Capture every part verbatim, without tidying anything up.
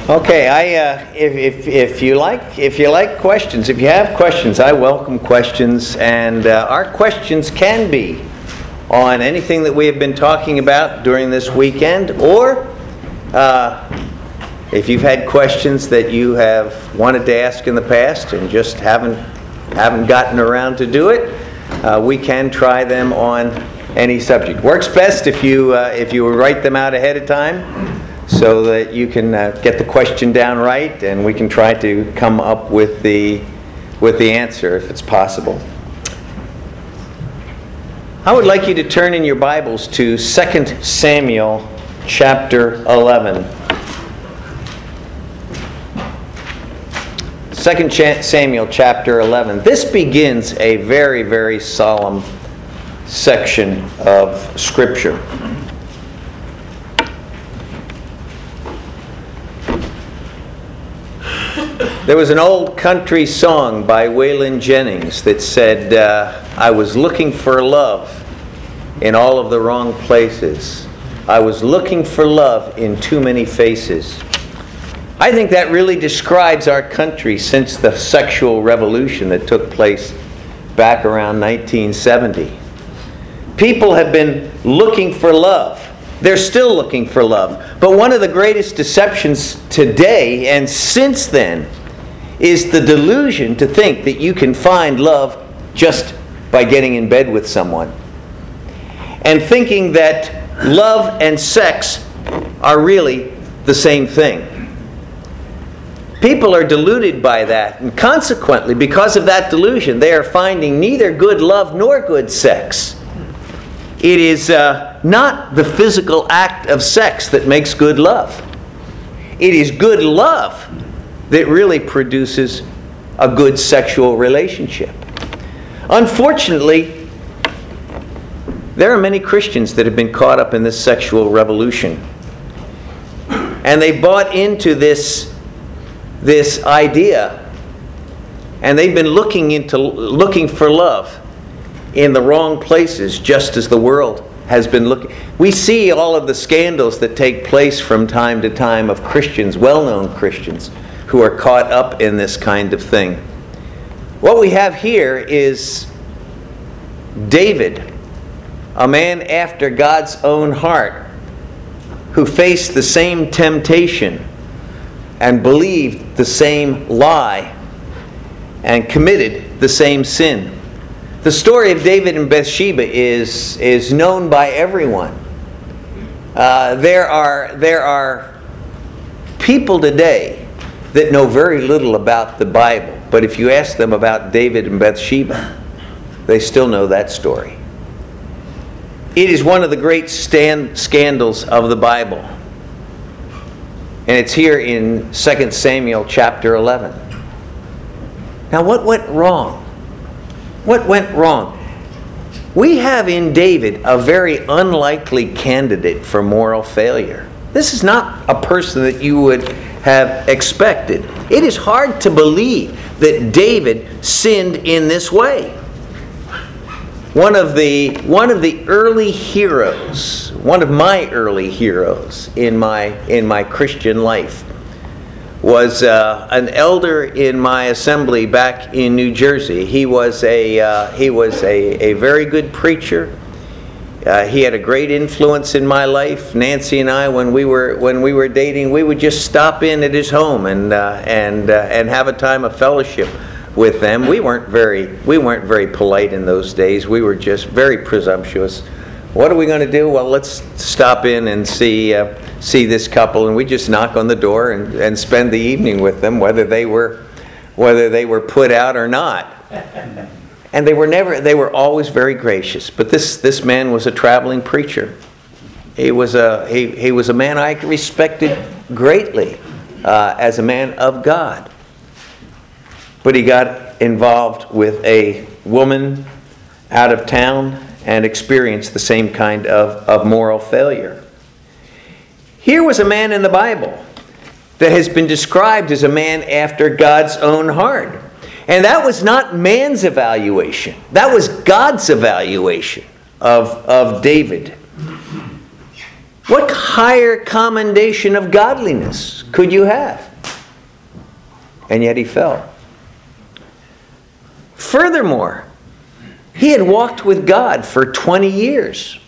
Okay, I uh, if, if if you like if you like questions, if you have questions, I welcome questions, and uh, our questions can be on anything that we have been talking about during this weekend, or uh, if you've had questions that you have wanted to ask in the past and just haven't haven't gotten around to do it, uh, we can try them on any subject. Works best if you uh, if you write them out ahead of time, so that you can uh, get the question down right, and we can try to come up with the with the answer if it's possible. I would like you to turn in your Bibles to Second Samuel chapter eleven. Second Samuel chapter eleven. This begins a very, very solemn section of Scripture. There was an old country song by Waylon Jennings that said, uh, I was looking for love in all of the wrong places. I was looking for love in too many faces. I think that really describes our country since the sexual revolution that took place back around nineteen seventy. People have been looking for love. They're still looking for love. But one of the greatest deceptions today and since then is the delusion to think that you can find love just by getting in bed with someone, and thinking that love and sex are really the same thing. People are deluded by that, and consequently, because of that delusion, they are finding neither good love nor good sex. It is uh, not the physical act of sex that makes good love. It is good love that really produces a good sexual relationship. Unfortunately, there are many Christians that have been caught up in this sexual revolution. And they bought into this, this idea, and they've been looking into looking for love in the wrong places, just as the world has been looking. We see all of the scandals that take place from time to time of Christians, well-known Christians, who are caught up in this kind of thing. What we have here is David, a man after God's own heart, who faced the same temptation and believed the same lie and committed the same sin. The story of David and Bathsheba is, is known by everyone. Uh, there are, there are people today that know very little about the Bible, but if you ask them about David and Bathsheba, they still know that story. It is one of the great stand, scandals of the Bible, and it's here in Second Samuel chapter eleven. Now, what went wrong? What went wrong? We have in David a very unlikely candidate for moral failure. This is not a person that you would have expected. It is hard to believe that David sinned in this way. One of the one of the early heroes, one of my early heroes in my in my Christian life, was uh, an elder in my assembly back in New Jersey. He was a uh, he was a, a very good preacher. Uh, he had a great influence in my life. Nancy and I, when we were when we were dating, we would just stop in at his home and uh, and uh, and have a time of fellowship with them. We weren't very we weren't very polite in those days. We were just very presumptuous. What are we going to do? Well, let's stop in and see uh, see this couple, and we just knock on the door and, and spend the evening with them, whether they were whether they were put out or not. And they were never they were always very gracious. But this this man was a traveling preacher. He was a he, he was a man I respected greatly uh, as a man of God. But he got involved with a woman out of town and experienced the same kind of, of moral failure. Here was a man in the Bible that has been described as a man after God's own heart. And that was not man's evaluation. That was God's evaluation of, of David. What higher commendation of godliness could you have? And yet he fell. Furthermore, he had walked with God for twenty years.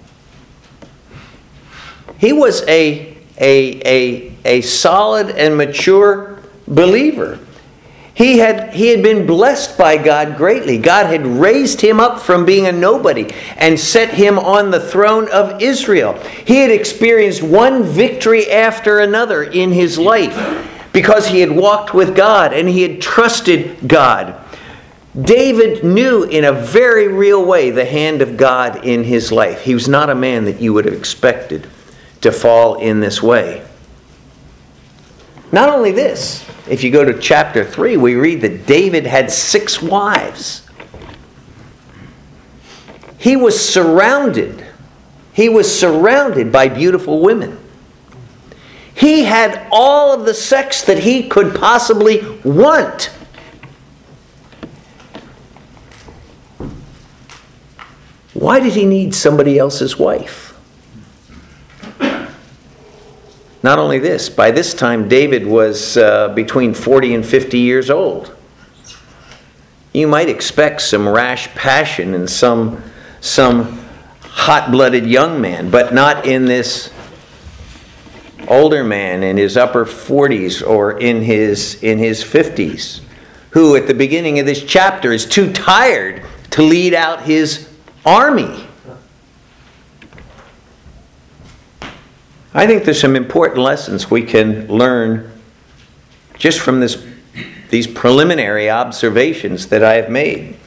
He was a, a, a, a solid and mature believer. He had, he had been blessed by God greatly. God had raised him up from being a nobody and set him on the throne of Israel. He had experienced one victory after another in his life because he had walked with God and he had trusted God. David knew in a very real way the hand of God in his life. He was not a man that you would have expected to fall in this way. Not only this, if you go to chapter three, we read that David had six wives. He was surrounded. He was surrounded by beautiful women. He had all of the sex that he could possibly want. Why did he need somebody else's wife? Not only this, by this time David was uh, between forty and fifty years old. You might expect some rash passion in some, some hot-blooded young man, but not in this older man in his upper forties or in his, in his fifties, who at the beginning of this chapter is too tired to lead out his army. I think there's some important lessons we can learn just from this, these preliminary observations that I have made.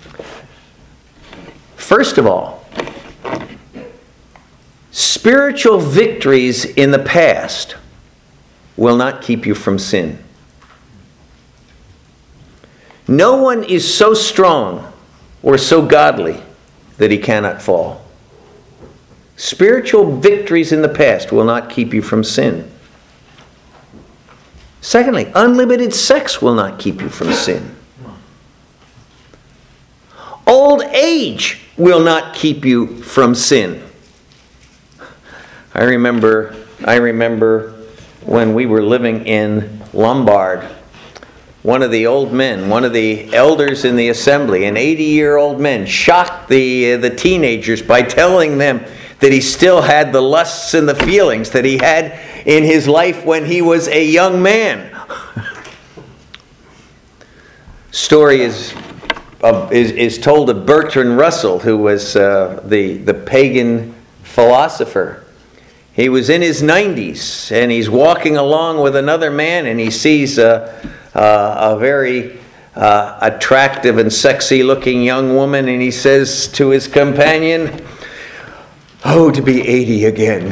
First of all, spiritual victories in the past will not keep you from sin. No one is so strong or so godly that he cannot fall. Spiritual victories in the past will not keep you from sin. Secondly, unlimited sex will not keep you from sin. Old age will not keep you from sin. I remember, I remember when we were living in Lombard, one of the old men, one of the elders in the assembly, an eighty-year-old man, shocked the, uh, the teenagers by telling them that he still had the lusts and the feelings that he had in his life when he was a young man. Story is, uh, is, is told of Bertrand Russell, who was uh, the, the pagan philosopher. He was in his nineties, and he's walking along with another man, and he sees a, a, a very uh, attractive and sexy-looking young woman, and he says to his companion, "Oh, to be eighty again."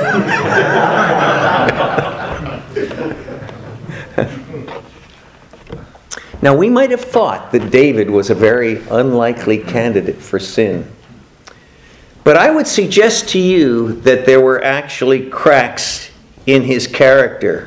Now, we might have thought that David was a very unlikely candidate for sin. But I would suggest to you that there were actually cracks in his character.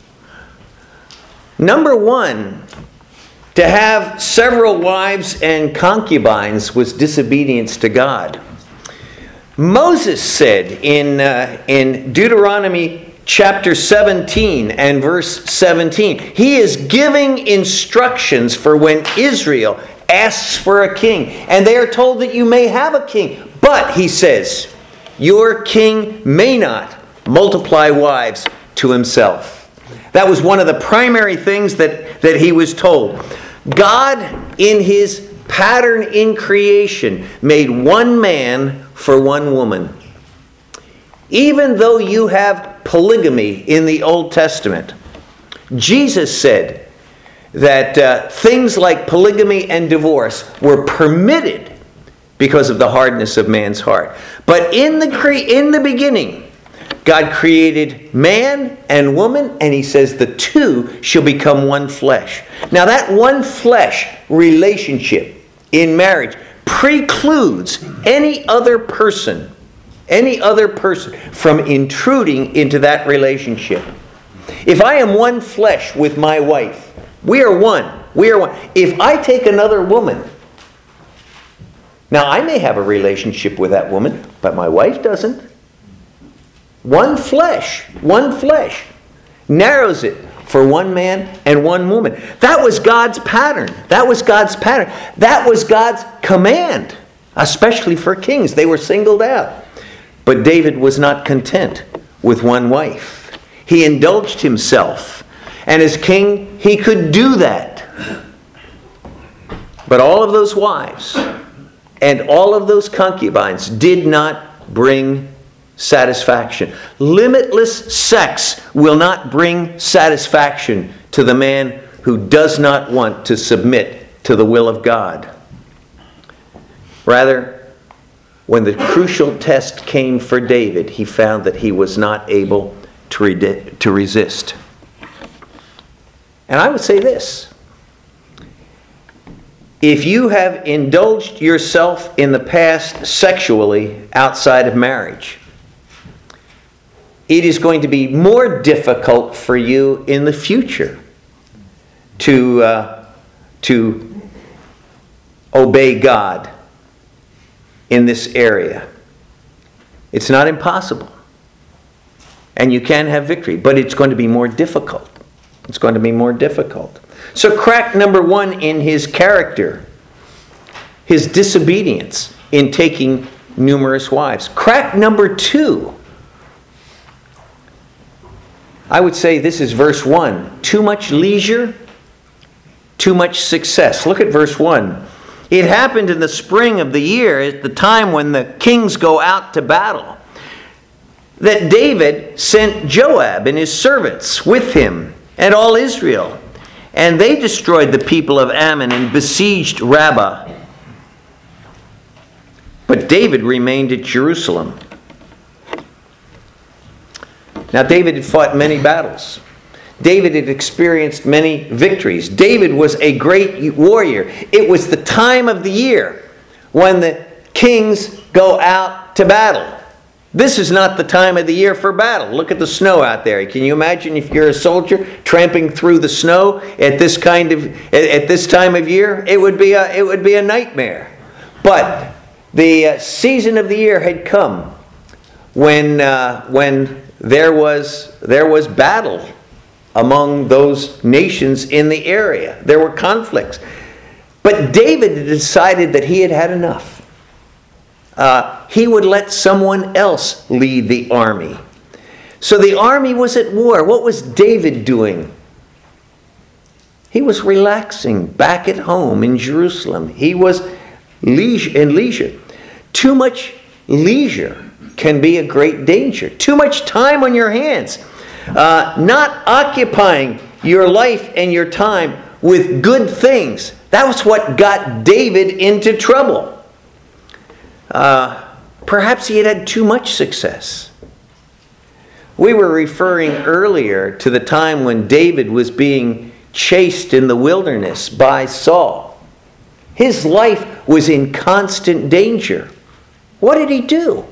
Number one, to have several wives and concubines was disobedience to God. Moses said in, uh, in Deuteronomy chapter seventeen and verse seventeen, he is giving instructions for when Israel asks for a king. And they are told that you may have a king. But, he says, your king may not multiply wives to himself. That was one of the primary things that, that he was told. God, in his pattern in creation, made one man for one woman. Even though you have polygamy in the Old Testament, Jesus said that uh, things like polygamy and divorce were permitted because of the hardness of man's heart. But in the cre- in the beginning, God created man and woman, and he says the two shall become one flesh. Now that one flesh relationship in marriage precludes any other person, any other person from intruding into that relationship. If I am one flesh with my wife, we are one. We are one. If I take another woman, now I may have a relationship with that woman, but my wife doesn't. One flesh, one flesh. narrows it for one man and one woman. That was God's pattern. That was God's pattern. That was God's command, especially for kings. They were singled out. But David was not content with one wife. He indulged himself. And as king, he could do that. But all of those wives and all of those concubines did not bring satisfaction. Limitless sex will not bring satisfaction to the man who does not want to submit to the will of God. Rather, when the crucial test came for David, he found that he was not able to, re- to resist. And I would say this. If you have indulged yourself in the past sexually outside of marriage, it is going to be more difficult for you in the future to, uh, to obey God in this area. It's not impossible. And you can have victory, but it's going to be more difficult. It's going to be more difficult. So crack number one in his character, his disobedience in taking numerous wives. Crack number two, I would say this is verse one. Too much leisure, too much success. Look at verse one. It happened in the spring of the year, at the time when the kings go out to battle, that David sent Joab and his servants with him and all Israel. And they destroyed the people of Ammon and besieged Rabbah. But David remained at Jerusalem. Now David had fought many battles. David had experienced many victories. David was a great warrior. It was the time of the year when the kings go out to battle. This is not the time of the year for battle. Look at the snow out there. Can you imagine if you're a soldier tramping through the snow at this kind of at this time of year? It would be a it would be a nightmare. But the uh, season of the year had come when uh, when there was there was battle among those nations in the area. There were conflicts. But David had decided that he had had enough. Uh, he would let someone else lead the army. So the army was at war. What was David doing? He was relaxing back at home in Jerusalem. He was leisure, in leisure. Too much leisure can be a great danger. Too much time on your hands. Uh, not occupying your life and your time with good things. That was what got David into trouble. Uh, perhaps he had had too much success. We were referring earlier to the time when David was being chased in the wilderness by Saul. His life was in constant danger. What did he do?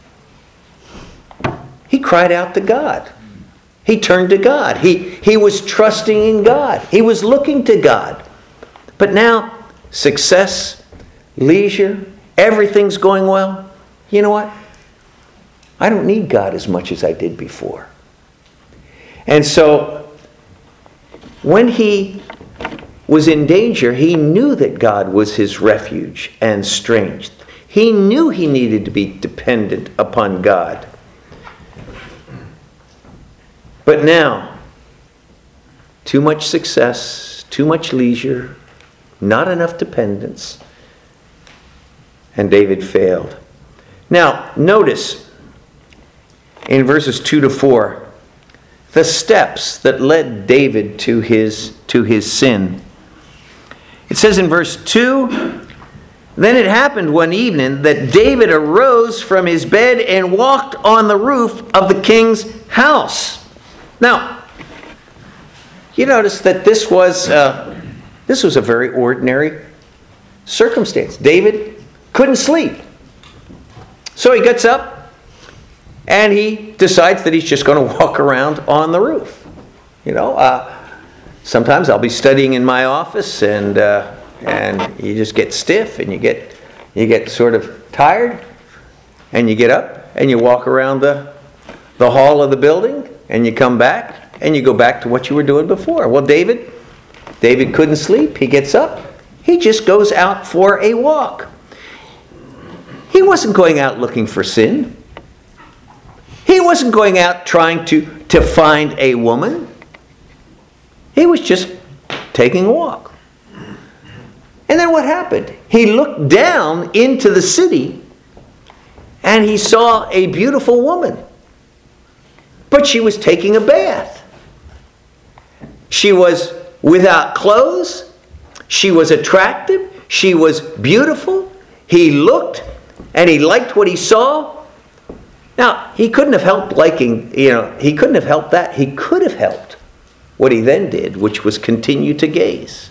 He cried out to God. He turned to God. He, he was trusting in God. He was looking to God. But now, success, leisure, everything's going well. You know what? I don't need God as much as I did before. And so, when he was in danger, he knew that God was his refuge and strength. He knew he needed to be dependent upon God. But now, too much success, too much leisure, not enough dependence, and David failed. Now, notice in verses two to four, the steps that led David to his, to his sin. It says in verse two, "Then it happened one evening that David arose from his bed and walked on the roof of the king's house." Now, you notice that this was uh, this was a very ordinary circumstance. David couldn't sleep. So he gets up and he decides that he's just going to walk around on the roof. You know, uh, sometimes I'll be studying in my office and uh, and you just get stiff and you get you get sort of tired and you get up and you walk around the the hall of the building and you come back and you go back to what you were doing before. Well, David, David couldn't sleep. He gets up. He just goes out for a walk. He wasn't going out looking for sin. He wasn't going out trying to, to find a woman. He was just taking a walk. And then what happened? He looked down into the city and he saw a beautiful woman. But she was taking a bath. She was without clothes. She was attractive. She was beautiful. He looked and he liked what he saw. Now, he couldn't have helped liking, you know, he couldn't have helped that. He could have helped what he then did, which was continue to gaze.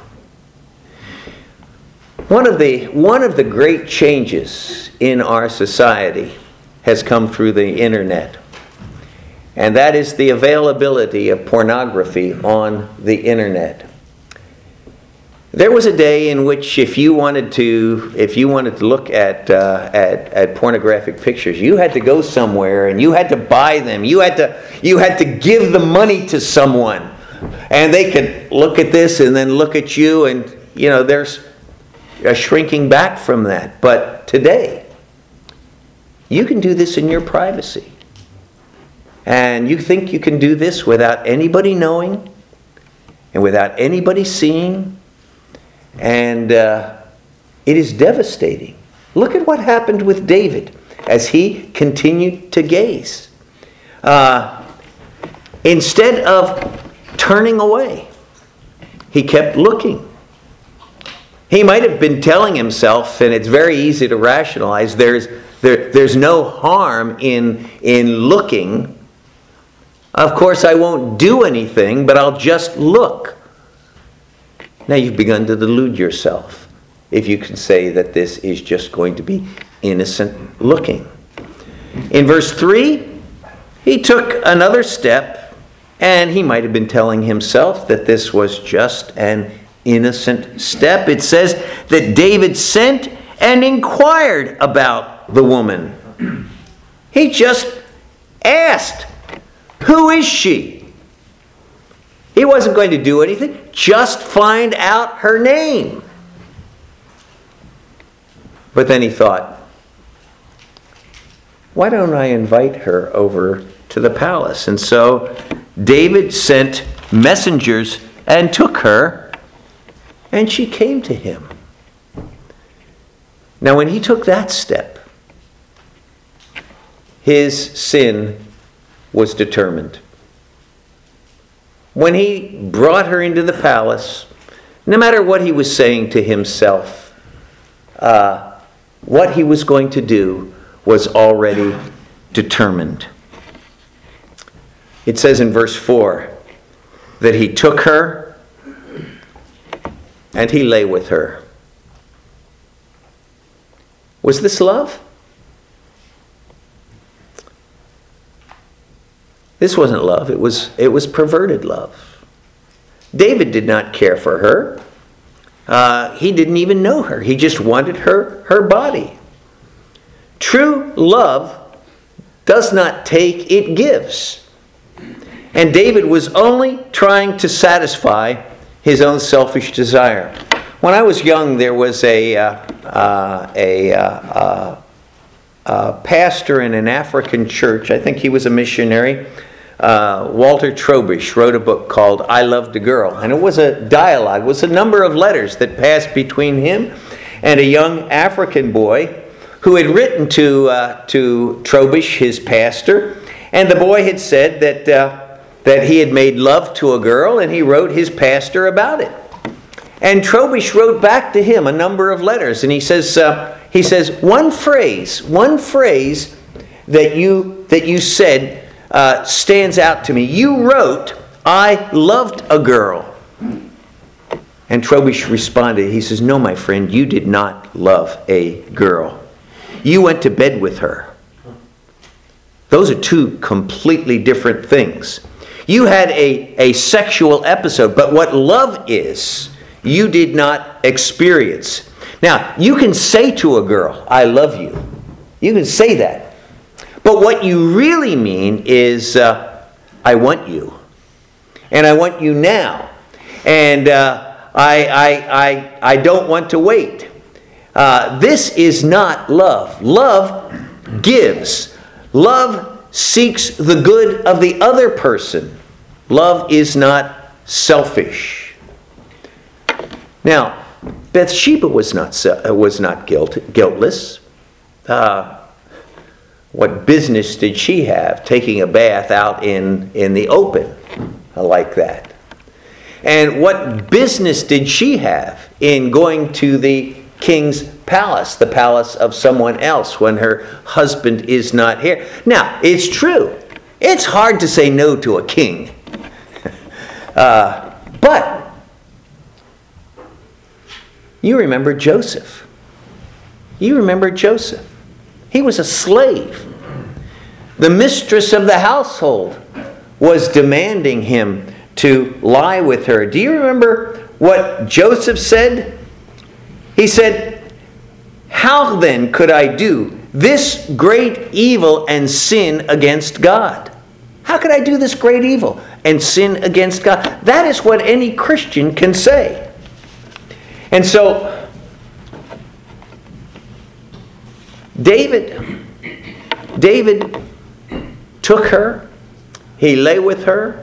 One of the, one of the great changes in our society has come through the internet. And that is the availability of pornography on the internet. There was a day in which if you wanted to, if you wanted to look at, uh, at at pornographic pictures, you had to go somewhere and you had to buy them. You had to you had to give the money to someone, and they could look at this and then look at you, and you know there's a shrinking back from that. But today, you can do this in your privacy, and you think you can do this without anybody knowing and without anybody seeing. And uh, it is devastating. Look at what happened with David as he continued to gaze. Uh, instead of turning away, he kept looking. He might have been telling himself, and it's very easy to rationalize, there's, there, there's no harm in, in looking. Of course, I won't do anything, but I'll just look. Now you've begun to delude yourself if you can say that this is just going to be innocent looking. In verse three, he took another step, and he might have been telling himself that this was just an innocent step. It says that David sent and inquired about the woman. He just asked, "Who is she?" He wasn't going to do anything. Just find out her name. But then he thought, why don't I invite her over to the palace? And so David sent messengers and took her, and she came to him. Now when he took that step, his sin was determined. When he brought her into the palace, no matter what he was saying to himself, uh, what he was going to do was already determined. It says in verse four that he took her and he lay with her. Was this love? This wasn't love. It was, it was perverted love. David did not care for her. Uh, he didn't even know her. He just wanted her, her body. True love does not take, it gives. And David was only trying to satisfy his own selfish desire. When I was young, there was a, uh, uh, a, uh, uh, a pastor in an African church. I think he was a missionary. Uh, Walter Trobisch wrote a book called I Loved a Girl. And it was a dialogue. It was a number of letters that passed between him and a young African boy who had written to, uh, to Trobisch, his pastor. And the boy had said that, uh, that he had made love to a girl, and he wrote his pastor about it. And Trobisch wrote back to him a number of letters. And he says, uh, he says one phrase, one phrase that you, that you said Uh, stands out to me. You wrote, I loved a girl. And Trobisch responded, he says, no, my friend, you did not love a girl. You went to bed with her. Those are two completely different things. You had a, a sexual episode, but what love is, you did not experience. Now, you can say to a girl, I love you. You can say that. But what you really mean is, uh, I want you. and I want you now. And uh, I, I, I, I don't want to wait. Uh, this is not love. Love gives. Love seeks the good of the other person. Love is not selfish. Now, Bathsheba was not was not guilt, guiltless. Uh, what business did she have taking a bath out in, in the open like that? And what business did she have in going to the king's palace, the palace of someone else, when her husband is not here? Now, it's true. It's hard to say no to a king. uh, but you remember Joseph. You remember Joseph. He was a slave. The mistress of the household was demanding him to lie with her. Do you remember what Joseph said? He said, "How then could I do this great evil and sin against God?" How could I do this great evil and sin against God? That is what any Christian can say. And so, David, David took her. He lay with her.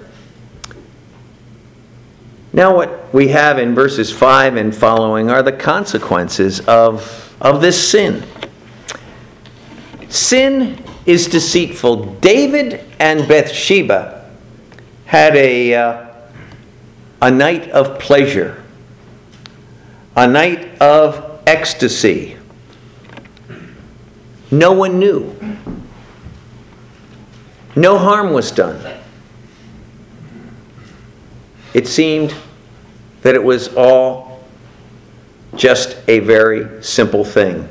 Now what we have in verses five and following are the consequences of, of this sin. Sin is deceitful. David and Bathsheba had a, uh, a night of pleasure, a night of ecstasy. No one knew. No harm was done. It seemed that it was all just a very simple thing.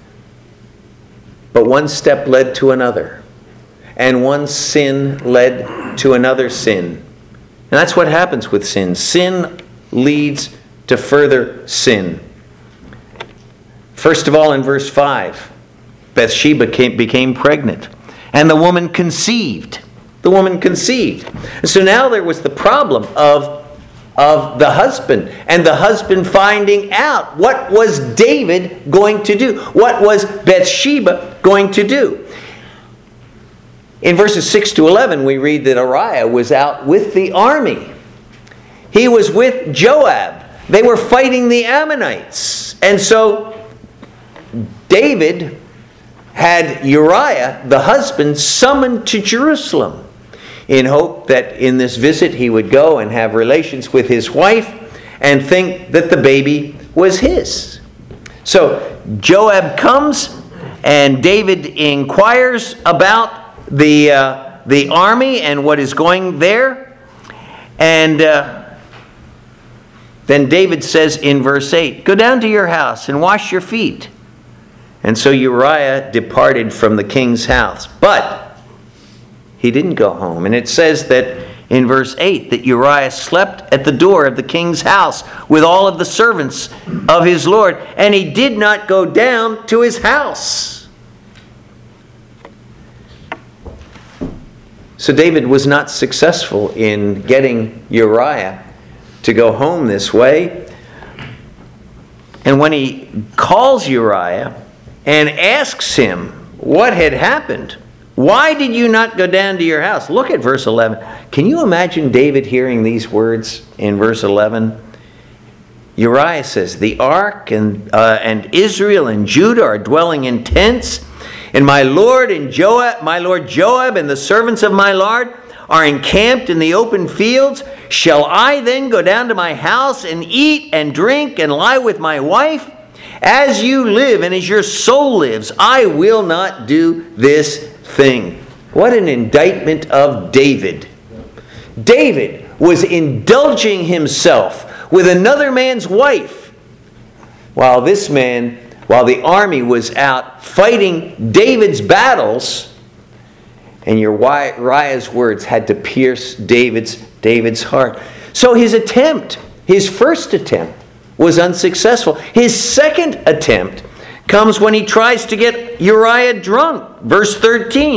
But one step led to another. And one sin led to another sin. And that's what happens with sin. Sin leads to further sin. First of all, in verse five, Bathsheba came, became pregnant. And the woman conceived. The woman conceived. So now there was the problem of, of the husband. And the husband finding out, what was David going to do? What was Bathsheba going to do? In verses six to eleven, we read that Uriah was out with the army. He was with Joab. They were fighting the Ammonites. And so David had Uriah, the husband, summoned to Jerusalem in hope that in this visit he would go and have relations with his wife and think that the baby was his. So Joab comes and David inquires about the, uh, the army and what is going there. And uh, then David says in verse eight, "Go down to your house and wash your feet." And so Uriah departed from the king's house. But he didn't go home. And it says that in verse eight that Uriah slept at the door of the king's house with all of the servants of his Lord. And he did not go down to his house. So David was not successful in getting Uriah to go home this way. And when he calls Uriah and asks him what had happened, why did you not go down to your house? Look at verse eleven. Can you imagine David hearing these words in verse eleven? Uriah says, "The ark and, uh, and Israel and Judah are dwelling in tents, and my lord and Joab, my lord Joab and the servants of my lord are encamped in the open fields. Shall I then go down to my house and eat and drink and lie with my wife? As you live and as your soul lives, I will not do this thing." What an indictment of David. David was indulging himself with another man's wife, while this man, while the army was out fighting David's battles, and Uriah's words had to pierce David's, David's heart. So his attempt, his first attempt, was unsuccessful. His second attempt comes when he tries to get Uriah drunk. Verse thirteen.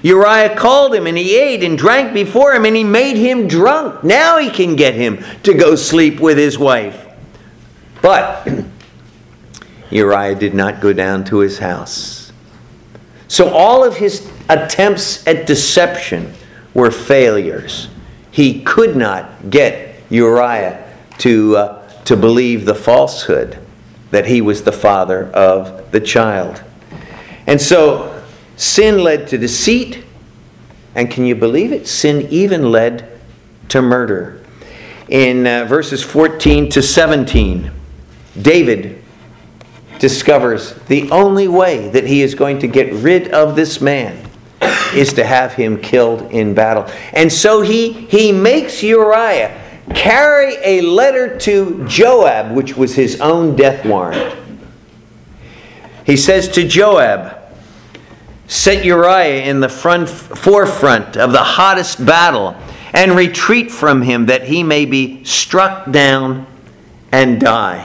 Uriah called him, and he ate and drank before him, and he made him drunk. Now he can get him to go sleep with his wife. But Uriah did not go down to his house. So all of his attempts at deception were failures. He could not get Uriah to, uh, to believe the falsehood that he was the father of the child. And so sin led to deceit, and can you believe it? Sin even led to murder. In uh, verses fourteen to seventeen, David discovers the only way that he is going to get rid of this man is to have him killed in battle. And so he, he makes Uriah carry a letter to Joab, which was his own death warrant. He says to Joab, "Set Uriah in the front forefront of the hottest battle, and retreat from him, that he may be struck down and die."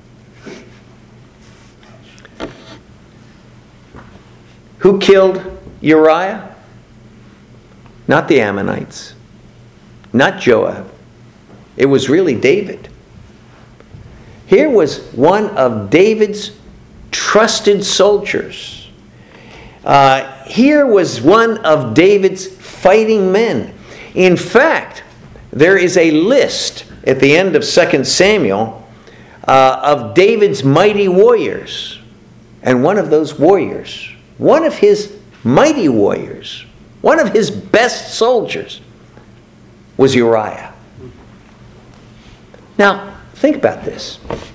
Who killed Uriah? Not the Ammonites, not Joab. It was really David. Here was one of David's trusted soldiers. Uh, here was one of David's fighting men. In fact, there is a list at the end of Second Samuel uh, of David's mighty warriors. And one of those warriors, one of his mighty warriors, one of his best soldiers, was Uriah. Now, think about this.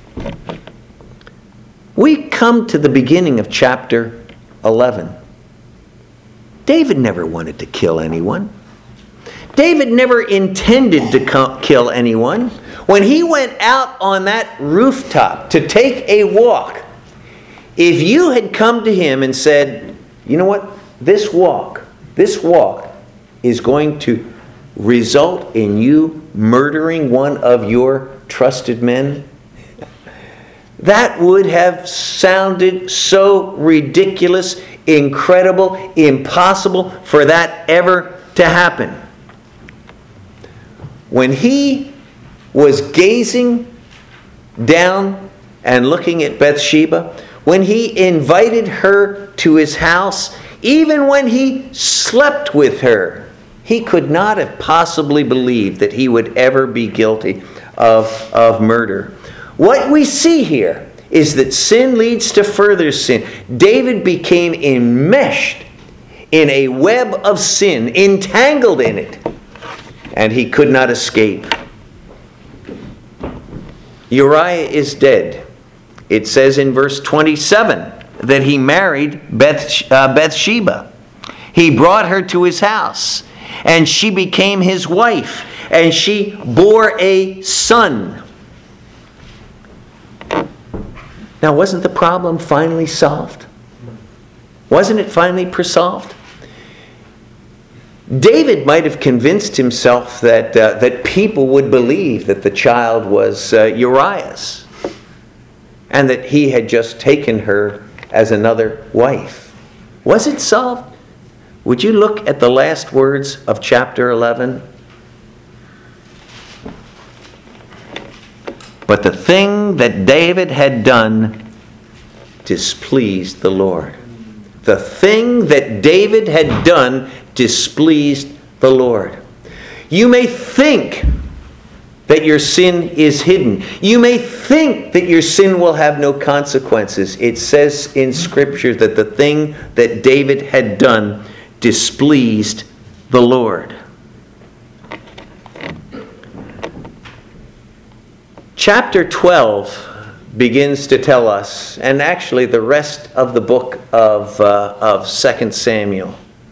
We come to the beginning of chapter eleven. David never wanted to kill anyone. David never intended to co- kill anyone. When he went out on that rooftop to take a walk, if you had come to him and said, "You know what? This walk, this walk is going to result in you murdering one of your trusted men," that would have sounded so ridiculous, incredible, impossible for that ever to happen. When he was gazing down and looking at Bathsheba, when he invited her to his house, even when he slept with her, he could not have possibly believed that he would ever be guilty of, of murder. What we see here is that sin leads to further sin. David became enmeshed in a web of sin, entangled in it, and he could not escape. Uriah is dead. It says in verse twenty-seven that he married Beth, uh, Bathsheba. He brought her to his house, and she became his wife, and she bore a son. Now, wasn't the problem finally solved? Wasn't it finally solved? David might have convinced himself that uh, that people would believe that the child was uh, Uriah's, and that he had just taken her as another wife. Was it solved? Would you look at the last words of chapter eleven? But the thing that David had done displeased the Lord. The thing that David had done displeased the Lord. You may think that your sin is hidden. You may think that your sin will have no consequences. It says in Scripture that the thing that David had done displeased the Lord. Chapter twelve begins to tell us, and actually the rest of the book of, uh, of Second Samuel,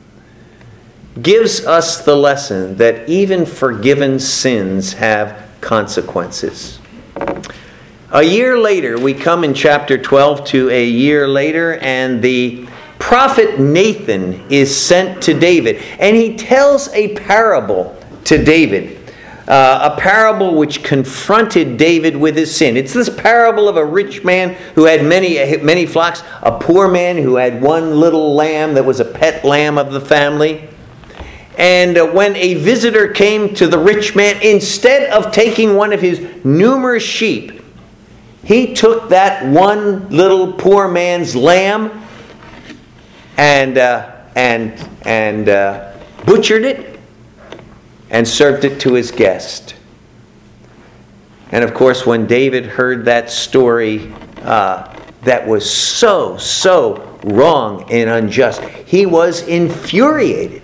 gives us the lesson that even forgiven sins have consequences. A year later, we come in chapter twelve to a year later, and the prophet Nathan is sent to David, and he tells a parable to David Uh, a parable which confronted David with his sin. It's this parable of a rich man who had many, many flocks, a poor man who had one little lamb that was a pet lamb of the family. And uh, when a visitor came to the rich man, instead of taking one of his numerous sheep, he took that one little poor man's lamb and uh, and and uh, butchered it and served it to his guest. And of course, when David heard that story uh, that was so, so wrong and unjust, he was infuriated.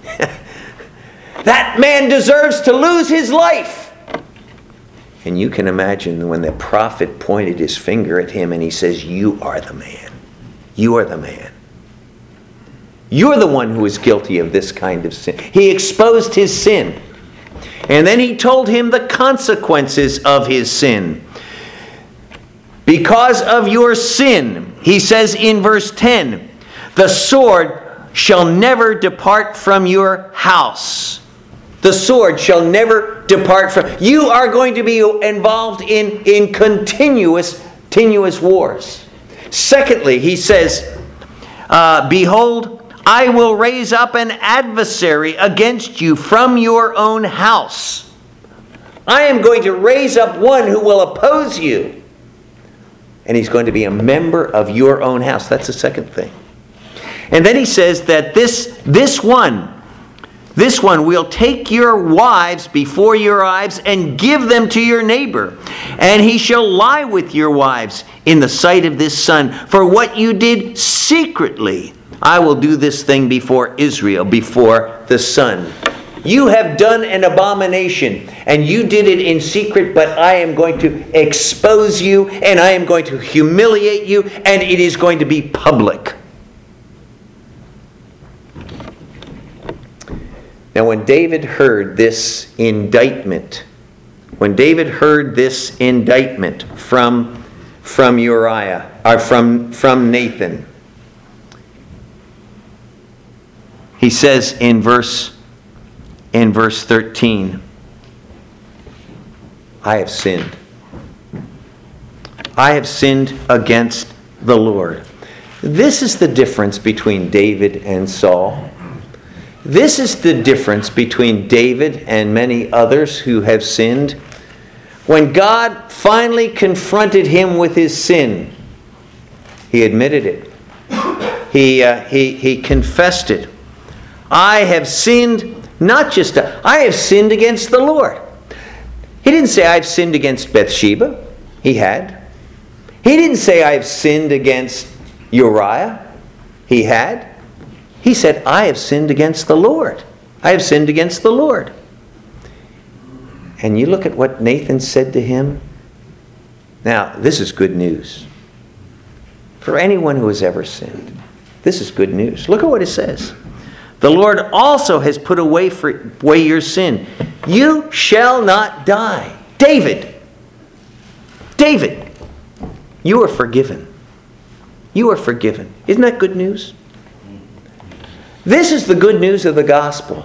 That man deserves to lose his life. And you can imagine when the prophet pointed his finger at him and he says, "You are the man. You are the man. You're the one who is guilty of this kind of sin." He exposed his sin. And then he told him the consequences of his sin. Because of your sin, he says in verse ten, "The sword shall never depart from your house." The sword shall never depart from... You are going to be involved in, in continuous, continuous wars. Secondly, he says, uh, "Behold, I will raise up an adversary against you from your own house." I am going to raise up one who will oppose you. And he's going to be a member of your own house. That's the second thing. And then he says that this, this one, this one will take your wives before your eyes and give them to your neighbor. And he shall lie with your wives in the sight of this sun. For what you did secretly, I will do this thing before Israel, before the sun. You have done an abomination, and you did it in secret, but I am going to expose you, and I am going to humiliate you, and it is going to be public. Now, when David heard this indictment, when David heard this indictment from, from Uriah, or from, from Nathan, he says in verse, in verse thirteen, "I have sinned. I have sinned against the Lord." This is the difference between David and Saul. This is the difference between David and many others who have sinned. When God finally confronted him with his sin, he admitted it. He, uh, he, he confessed it. I have sinned, not just, a, I have sinned against the Lord. He didn't say, I've sinned against Bathsheba. He had. He didn't say, I've sinned against Uriah. He had. He said, I have sinned against the Lord. I have sinned against the Lord. And you look at what Nathan said to him. Now, this is good news. For anyone who has ever sinned, this is good news. Look at what it says. The Lord also has put away, for, away your sin. You shall not die. David. David. You are forgiven. You are forgiven. Isn't that good news? This is the good news of the gospel.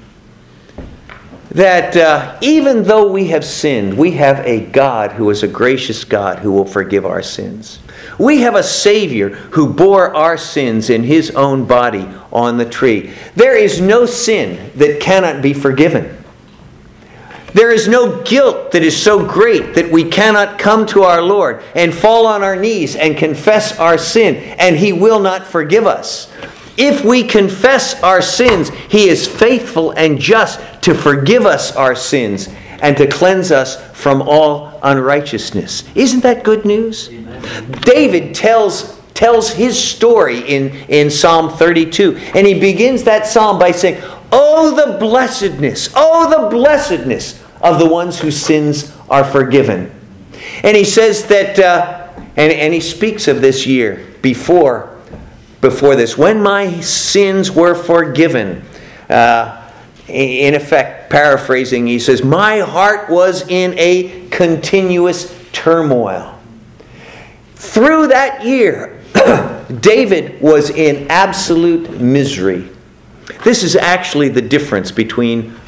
That uh, even though we have sinned, we have a God who is a gracious God who will forgive our sins. We have a Savior who bore our sins in His own body on the tree. There is no sin that cannot be forgiven. There is no guilt that is so great that we cannot come to our Lord and fall on our knees and confess our sin, and He will not forgive us. If we confess our sins, He is faithful and just to forgive us our sins and to cleanse us from all unrighteousness. Isn't that good news? Amen. David tells, tells his story in, in Psalm thirty-two. And he begins that psalm by saying, Oh, the blessedness, oh, the blessedness of the ones whose sins are forgiven. And he says that, uh, and, and he speaks of this year before Before this, when my sins were forgiven, uh, in effect, paraphrasing, he says, my heart was in a continuous turmoil. Through that year, David was in absolute misery. This is actually the difference between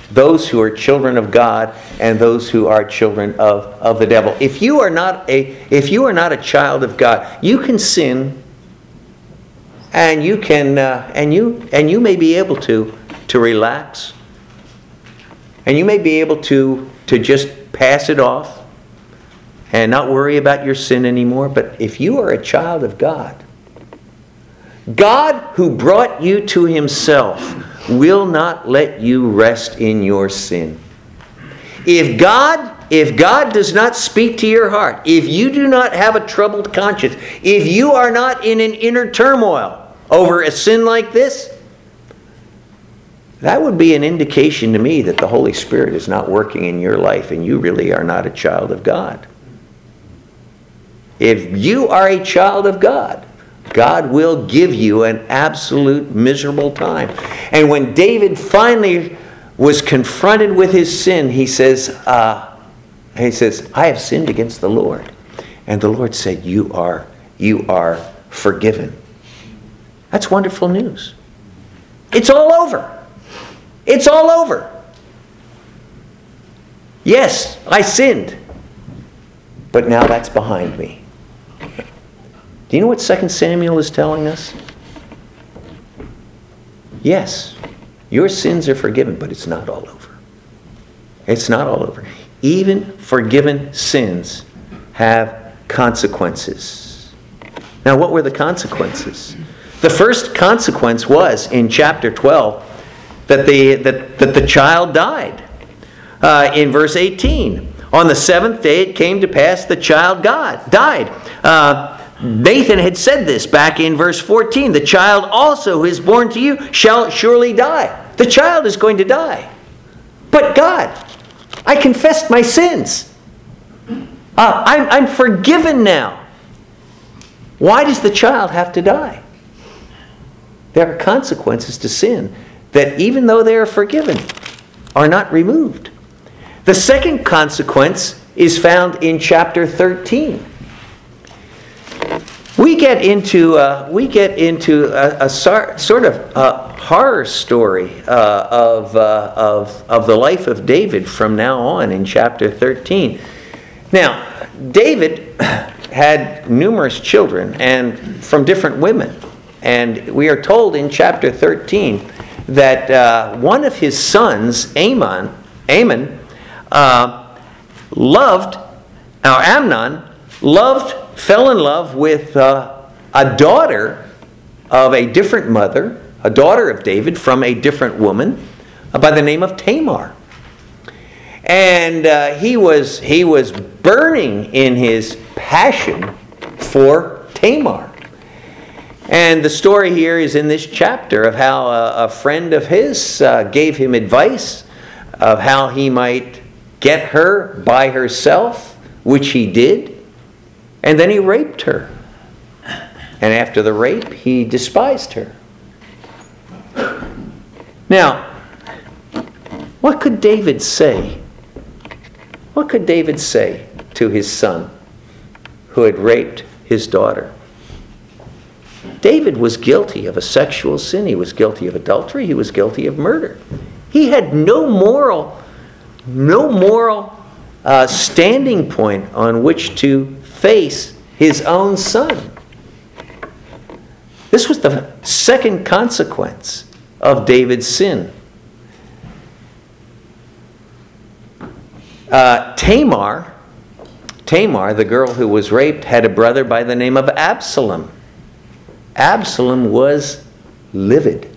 those who are children of God and those who are children of, of the devil. If you are not a if you are not a child of God, you can sin, and you can uh, and you and you may be able to to relax, and you may be able to to just pass it off and not worry about your sin anymore. But if you are a child of God, God who brought you to himself will not let you rest in your sin. If God, if God does not speak to your heart, if you do not have a troubled conscience, if you are not in an inner turmoil over a sin like this, that would be an indication to me that the Holy Spirit is not working in your life and you really are not a child of God. If you are a child of God, God will give you an absolute miserable time. And when David finally was confronted with his sin, he says, uh, he says, I have sinned against the Lord. And the Lord said, you are, you are forgiven. That's wonderful news. It's all over. It's all over. Yes, I sinned. But now that's behind me. Do you know what Second Samuel is telling us? Yes, your sins are forgiven, but it's not all over. It's not all over. Even forgiven sins have consequences. Now, what were the consequences? The first consequence was in chapter twelve that the, that, that the child died. Uh, in verse eighteen, on the seventh day it came to pass the child God died. Uh, Nathan had said this back in verse fourteen. The child also who is born to you shall surely die. The child is going to die. But God, I confessed my sins. Uh, I'm, I'm forgiven now. Why does the child have to die? There are consequences to sin that, even though they are forgiven, are not removed. The second consequence is found in chapter thirteen. We get into uh, we get into a, a sor- sort of a horror story uh, of, uh, of of the life of David from now on in chapter thirteen. Now, David had numerous children and from different women, and we are told in chapter thirteen that uh, one of his sons, Amon, Amon, uh, loved, or Amnon, loved. fell in love with uh, a daughter of a different mother, a daughter of David from a different woman uh, by the name of Tamar. And uh, he was he was burning in his passion for Tamar. And the story here is in this chapter of how a, a friend of his uh, gave him advice of how he might get her by herself, which he did. And then he raped her. And after the rape, he despised her. Now, what could David say? What could David say to his son who had raped his daughter? David was guilty of a sexual sin. He was guilty of adultery. He was guilty of murder. He had no moral, no moral uh, standing point on which to face his own son. This was the second consequence of David's sin. Uh, Tamar, Tamar, the girl who was raped, had a brother by the name of Absalom. Absalom was livid.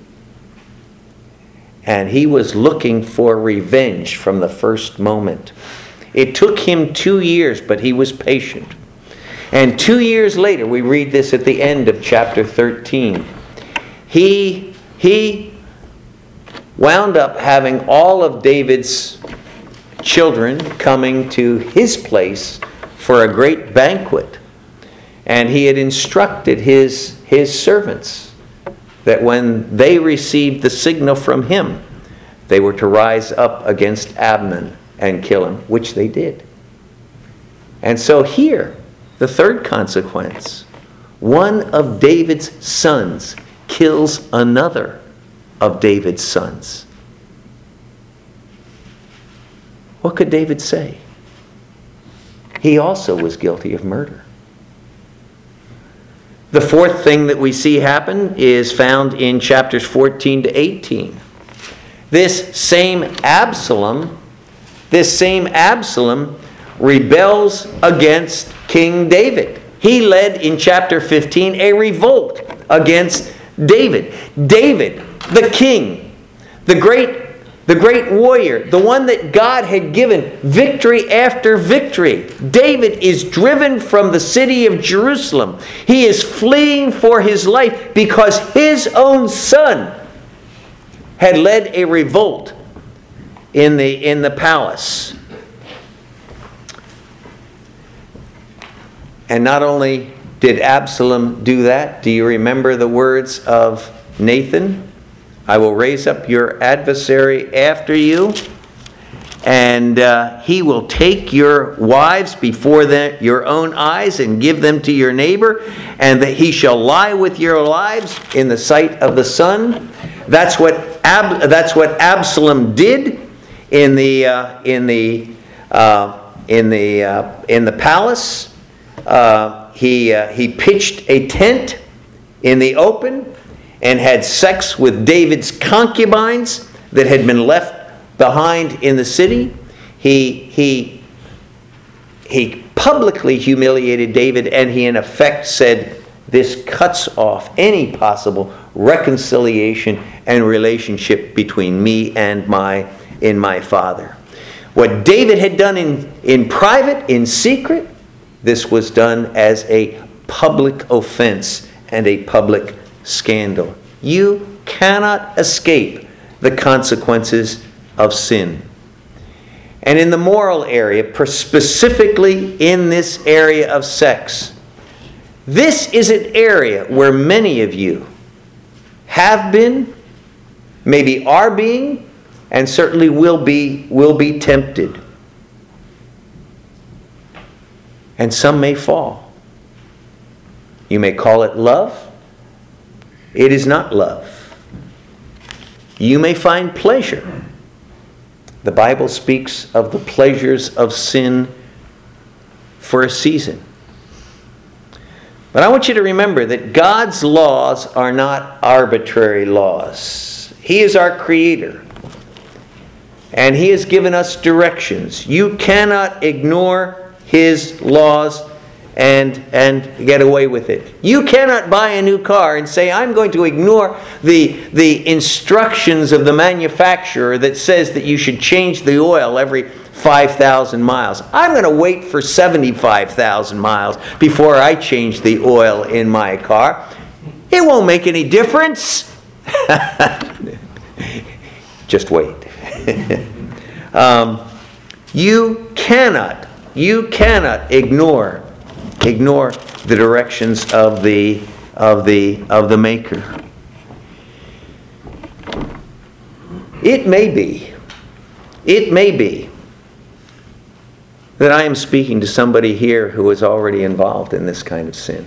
And he was looking for revenge from the first moment. It took him two years, but he was patient. And two years later, we read this at the end of chapter thirteen. He, he wound up having all of David's children coming to his place for a great banquet. And he had instructed his, his servants that when they received the signal from him, they were to rise up against Amnon and kill him, which they did. And so here, the third consequence, one of David's sons kills another of David's sons. what could David say? He also was guilty of murder. The fourth thing that we see happen is found in chapters fourteen to eighteen. This same Absalom, this same Absalom rebels against King David. He led in chapter fifteen a revolt against David. David, the king, the great The great warrior, the one that God had given victory after victory. David is driven from the city of Jerusalem. He is fleeing for his life because his own son had led a revolt in the, in the palace. And not only did Absalom do that, do you remember the words of Nathan? I will raise up your adversary after you, and uh, he will take your wives before the, your own eyes and give them to your neighbor, and that he shall lie with your lives in the sight of the sun. That's what Ab, that's what Absalom did in the uh, in the uh, in the uh, in the palace. Uh, he uh, he pitched a tent in the open and had sex with David's concubines that had been left behind in the city. He, he, he publicly humiliated David, and he in effect said, this cuts off any possible reconciliation and relationship between me and my, in my father. What David had done in, in private, in secret, this was done as a public offense and a public scandal. You cannot escape the consequences of sin. And in the moral area, specifically in this area of sex, this is an area where many of you have been, maybe are being, and certainly will be, will be tempted. And some may fall. You may call it love. It is not love. You may find pleasure. The Bible speaks of the pleasures of sin for a season. But I want you to remember that God's laws are not arbitrary laws. He is our creator. And He has given us directions. You cannot ignore His laws and and get away with it. You cannot buy a new car and say, I'm going to ignore the, the instructions of the manufacturer that says that you should change the oil every five thousand miles. I'm going to wait for seventy-five thousand miles before I change the oil in my car. It won't make any difference. Just wait. um, you cannot, you cannot ignore Ignore the directions of the of the of the Maker. It may be, it may be that I am speaking to somebody here who is already involved in this kind of sin.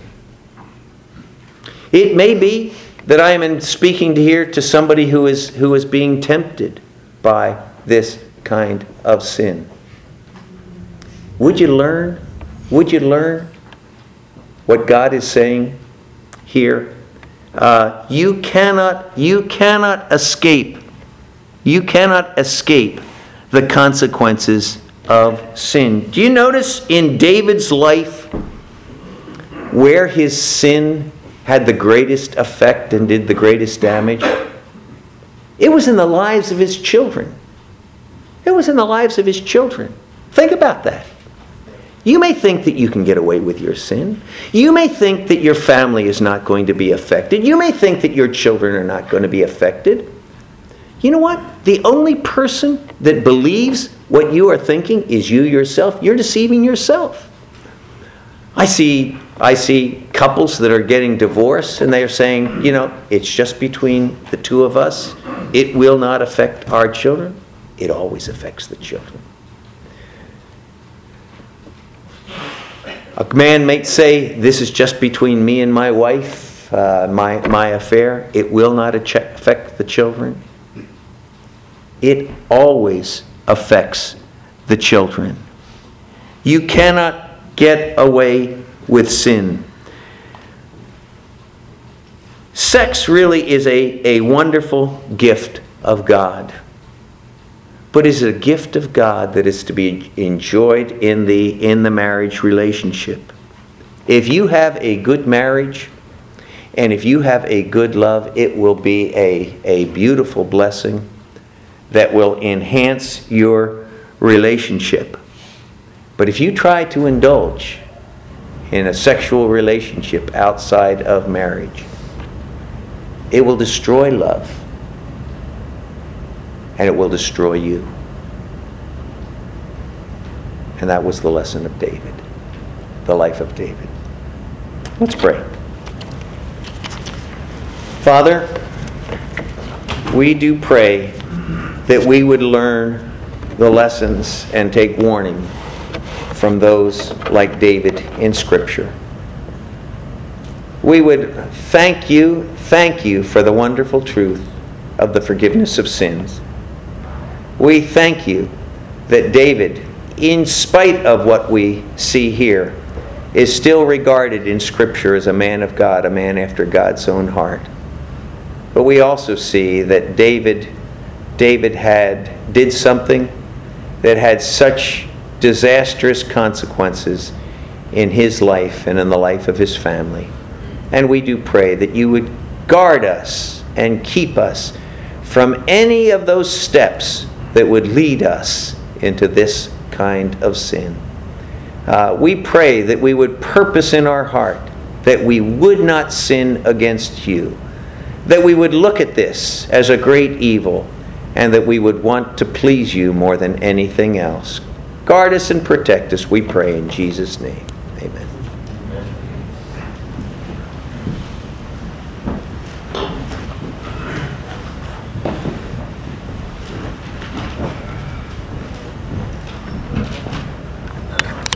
It may be that I am speaking to here to somebody who is who is being tempted by this kind of sin. Would you learn? Would you learn what God is saying here? Uh, you cannot, you cannot escape. You cannot escape the consequences of sin. Do you notice in David's life where his sin had the greatest effect and did the greatest damage? It was in the lives of his children. It was in the lives of his children. Think about that. You may think that you can get away with your sin. You may think that your family is not going to be affected. You may think that your children are not going to be affected. You know what? The only person that believes what you are thinking is you yourself. You're deceiving yourself. I see, I see couples that are getting divorced and they are saying, you know, it's just between the two of us. It will not affect our children. It always affects the children. A man might say, this is just between me and my wife, uh, my, my affair. It will not affect the children. It always affects the children. You cannot get away with sin. Sex really is a, a wonderful gift of God. But is a gift of God that is to be enjoyed in the, in the marriage relationship. If you have a good marriage, and if you have a good love, it will be a, a beautiful blessing that will enhance your relationship. But if you try to indulge in a sexual relationship outside of marriage, it will destroy love. And it will destroy you. And that was the lesson of David, the life of David. Let's pray. Father, we do pray that we would learn the lessons and take warning from those like David in Scripture. We would thank you, thank you for the wonderful truth of the forgiveness of sins. We thank you that David, in spite of what we see here, is still regarded in Scripture as a man of God, a man after God's own heart. But we also see that David, David had did something that had such disastrous consequences in his life and in the life of his family. And we do pray that you would guard us and keep us from any of those steps that would lead us into this kind of sin. Uh, we pray that we would purpose in our heart that we would not sin against you, that we would look at this as a great evil, and that we would want to please you more than anything else. Guard us and protect us, we pray in Jesus' name.